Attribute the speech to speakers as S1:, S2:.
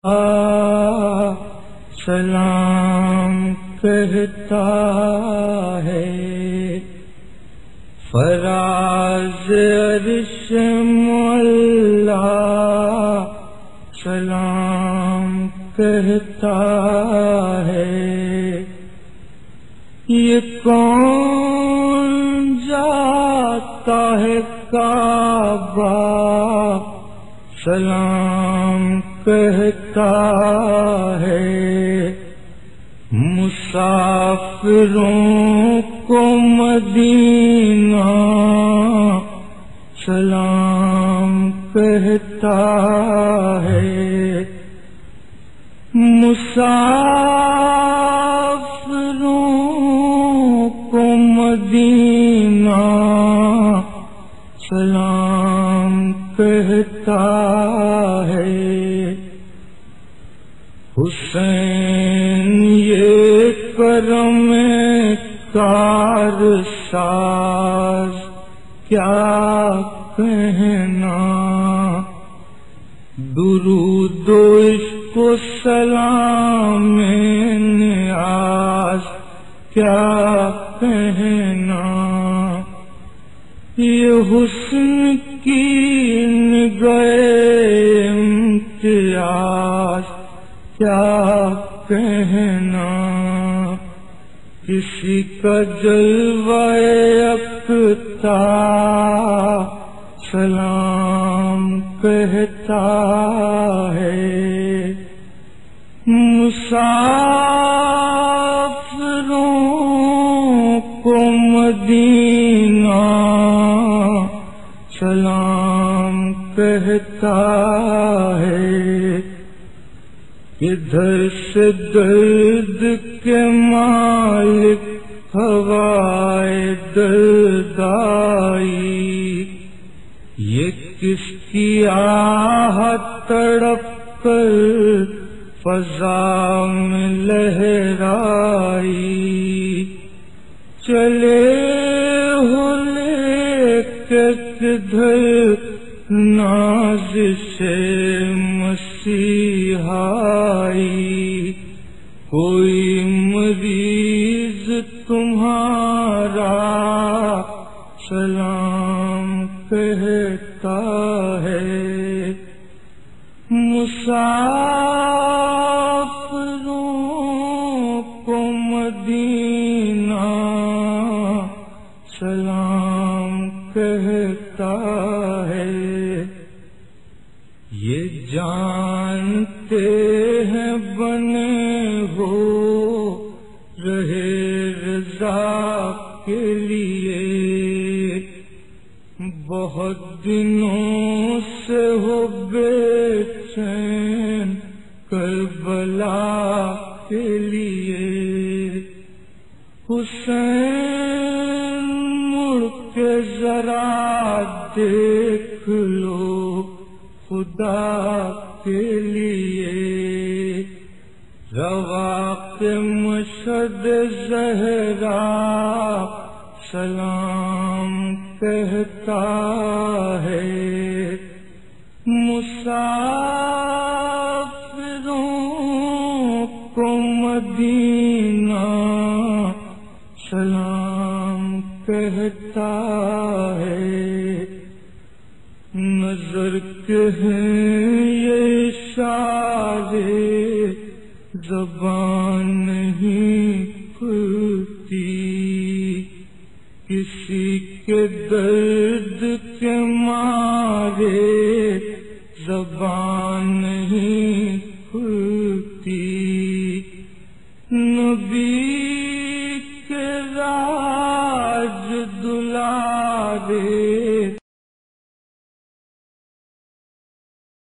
S1: سلام کہتا ہے فراز عرش مولا، سلام کہتا ہے یہ کون جاتا ہے کعبہ، سلام کہتا ہے مسافروں کو مدینہ، سلام کہتا ہے مسافروں کو مدینہ، سلام کہتا ہے حسین یہ کرم کار ساز کیا کہنا، درود و عشق و سلام نیاز کیا کہنا، یہ حسن کی نگاہ امتیاز کیا کہنا، کسی کا جلوہ یکتا سلام کہتا ہے مسافروں کو مدینہ، سلام کہتا ہے ادھر سے درد کے مالک ہوائے درد آئی، یہ کس کی آہ تڑپ کر فضا میں لہرائی، چلے ہو لے کے کدھر نازش مسیحائی، کوئی مریض تمہارا سلام کہتا ہے مسافروں کو مدینہ، سلام کہتا ہے یہ جانتے ہیں بنے ہو رہے رضا کے لیے، بہت دنوں سے ہو بے چین کربلا کے لیے، حسین مڑ کے ذرا دیکھ لو خدا کے لیے، رواق مشہد زہرا سلام کہتا ہے مسافروں کو مدینہ، سلام کہتا ہے نظر کے ہیں یہ اشارے زبان نہیں کھلتی، کسی کے درد کے مارے زبان نہیں کھلتی، نبی کے راہ